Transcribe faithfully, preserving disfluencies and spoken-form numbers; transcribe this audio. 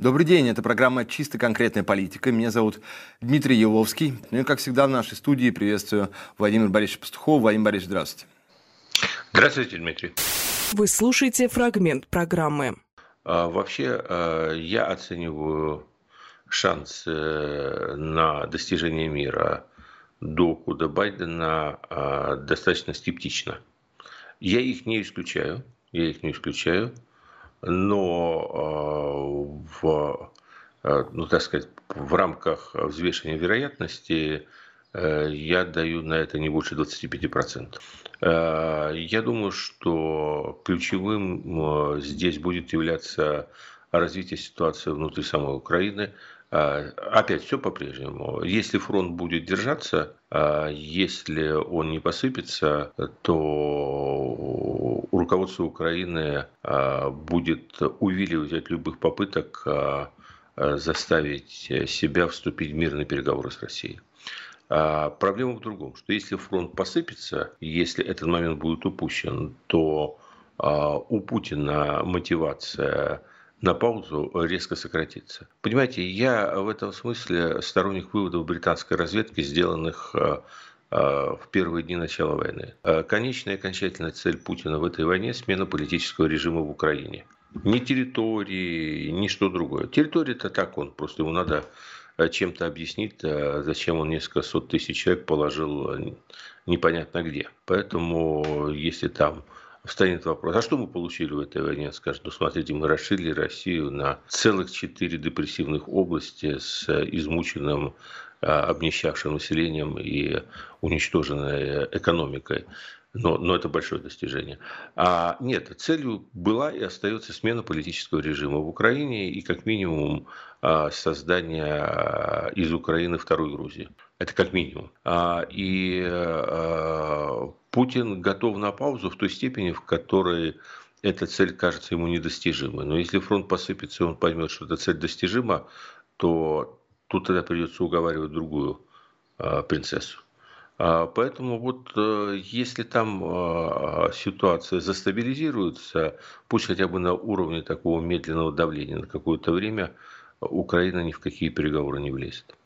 Добрый день, это программа «Чисто конкретная политика». Меня зовут Дмитрий Еловский. Ну и, как всегда, в нашей студии приветствую Владимира Борисовича Пастухова. Владимир Борисович, здравствуйте. Здравствуйте, Дмитрий. Вы слушаете фрагмент программы. А, вообще, а, я оцениваю шансы на достижение мира до ухода Байдена а, достаточно скептично. Я их не исключаю, я их не исключаю, но а, в, а, ну, так сказать, в рамках взвешивания вероятности э, я даю на это не больше двадцати пяти процентов. Э, Я думаю, что ключевым э, здесь будет являться развитие ситуации внутри самой Украины. Э, Опять все по-прежнему. Если фронт будет держаться, э, если он не посыпется, то руководство Украины э, будет увиливать от любых попыток э, э, заставить себя вступить в мирные переговоры с Россией. А проблема в другом, что если фронт посыпется, если этот момент будет упущен, то а, у Путина мотивация на паузу резко сократится. Понимаете, я в этом смысле сторонник выводов британской разведки, сделанных а, а, в первые дни начала войны. А, Конечная и окончательная цель Путина в этой войне – смена политического режима в Украине. Ни территории, ни что другое. Территория-то так он, просто ему надо чем-то объяснить, зачем он несколько сот тысяч человек положил непонятно где. Поэтому, если там встанет вопрос, а что мы получили в этой войне, скажут, ну смотрите, мы расширили Россию на целых четыре депрессивных области с измученным, обнищавшим населением и уничтоженной экономикой. Но, но это большое достижение. А нет, целью была и остается смена политического режима в Украине и как минимум создание из Украины второй Грузии. Это как минимум. И Путин готов на паузу в той степени, в которой эта цель кажется ему недостижимой. Но если фронт посыпется, и он поймет, что эта цель достижима, то тут тогда придется уговаривать другую принцессу. Поэтому вот если там ситуация застабилизируется, пусть хотя бы на уровне такого медленного давления на какое-то время, Украина ни в какие переговоры не влезет.